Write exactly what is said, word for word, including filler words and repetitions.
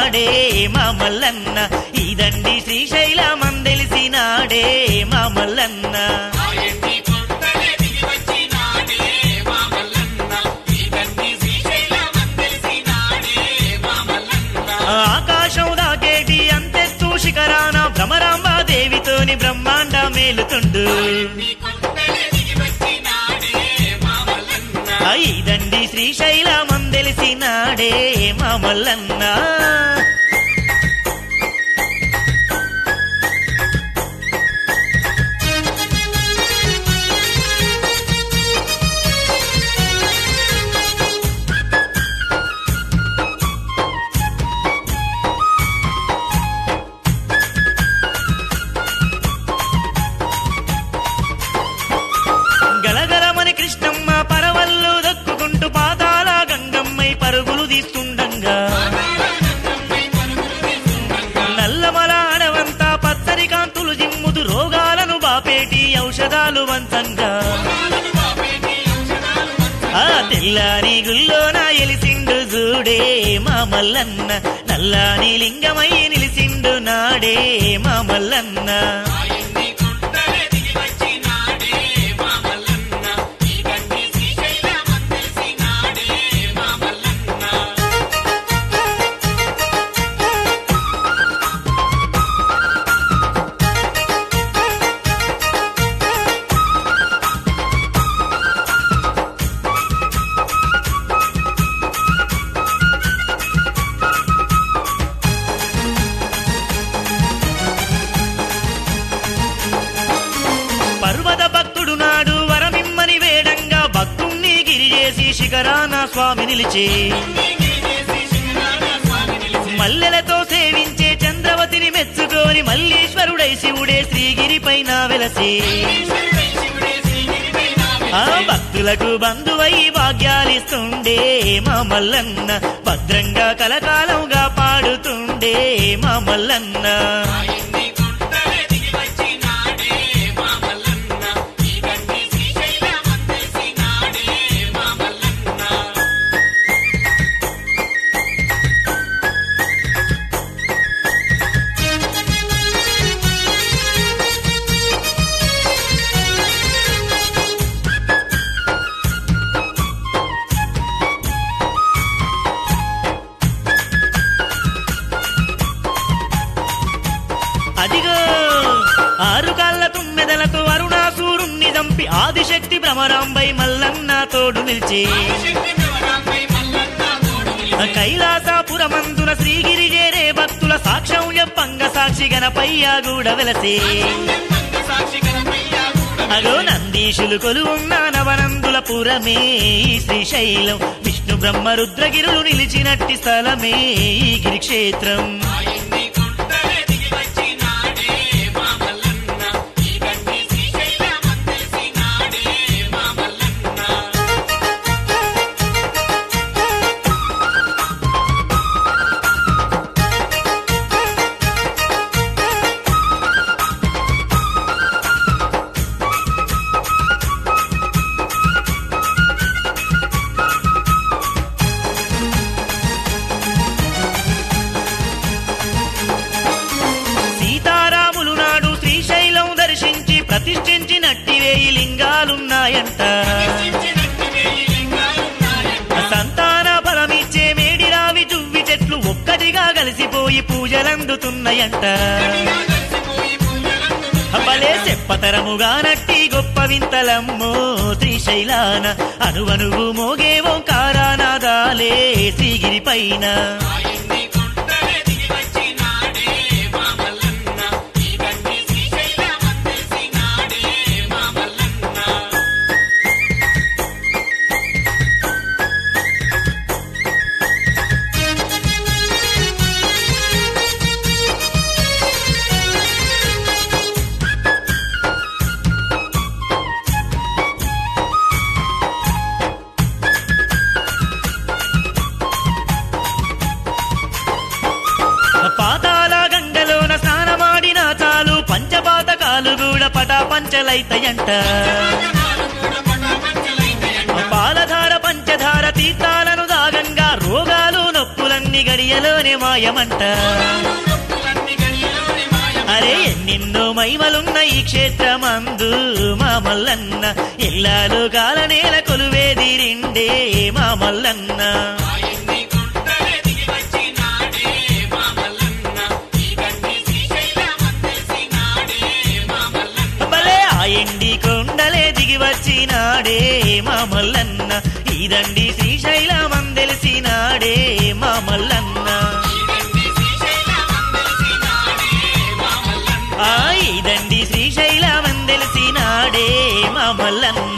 తెలిసినాడే మా మల్లన్న ఈ దండి శ్రీశైలమం తెలిసినాడే మా మల్లన్న ఆకాశం దాకేటి అంతెత్తు శిఖరాన భ్రమరాంబాదేవితోని బ్రహ్మాండ మేలుతుండు ఈ దండి శ్రీశైలమం తెలిసినాడే మా మల్లన్న గలగలమని కృష్ణమ్మ పరవళ్ళు దక్కుకుంటూ పాతాల గంగమ్మై పరుగులు తీస్తుండంగా నల్లమల అడవంతా పచ్చని కాంతులు జిమ్ముదు రోగాలను బాపేటి ఔషధాలు వంతంగా ఆ తెల్లాని గుల్లోన ఎలిసిండు జూడే మా మల్లన్న నల్లాని లింగమై నిలిసిండు నాడే మా మల్లన్న పర్వత భక్తుడు నాడు వరమిమ్మని వేడంగా భక్తుణ్ణి గిరిజేసి శిఖరాన స్వామి నిలిచి మల్లెలతో సేవించే చంద్రవతిని మెచ్చుకొని మల్లీశ్వరుడై శివుడే శ్రీగిరి పైన వెలసి ఆ భక్తులకు బంధువై భాగ్యాలిస్తుండే మా మల్లన్న భద్రంగా కలకాలంగా పాడుతుండే మా మల్లన్న అదిగో ఆరు కాళ్ళ తుమ్మెదలతో అరుణాసూరుణ్ణి దంపి ఆదిశక్తి భ్రమరాంబై మల్లన్న తోడు నిలిచి కైలాసపురమందున శ్రీగిరి చేరే భక్తుల సాక్ష్యం చెప్పంగ సాక్షి గణపయ్య గూడ వెలసి అగో నందీశులు కొలువున్న నవనందుల పురమే ఈ శ్రీశైలం విష్ణు బ్రహ్మ రుద్రగిరులు నిలిచినట్టి స్థలమే ఈ గిరిక్షేత్రం ప్రతిష్ఠించినట్టి వేయి లింగాలున్నాయంట సంతాన ఫలమిచ్చే మేడిరావి దువ్వి చెట్లు ఒక్కటిగా కలిసిపోయి పూజలందుతున్నాయంట భలే చెప్పతరముగా నట్టి గొప్ప వింతలమ్మో శ్రీశైలాన అనువనువు మోగే ఓంకారానాదాలే శ్రీగిరి పైన పంచలైతయంట పాలధార పంచధార తీర్థాలను దాగంగా రోగాలు నొప్పులంగా మొక్కులన్నీ గడియలోనే మాయమంట అరే ఎన్నెన్నో మహిమలున్న ఈ క్షేత్రమందు మా మల్లన్న ఇల్లాలు కాలనేల కొలువేదిరిండే మా మల్లన్న భలే ఆ ఎండి కొండలే దిగి వచ్చినాడే మా మల్లన్న ఇదండి శ్రీశైలం తెలిసినాడే మా మల్లన్న ఆ ఇదండి శ్రీశైలం తెలిసినాడే మా మల్లన్న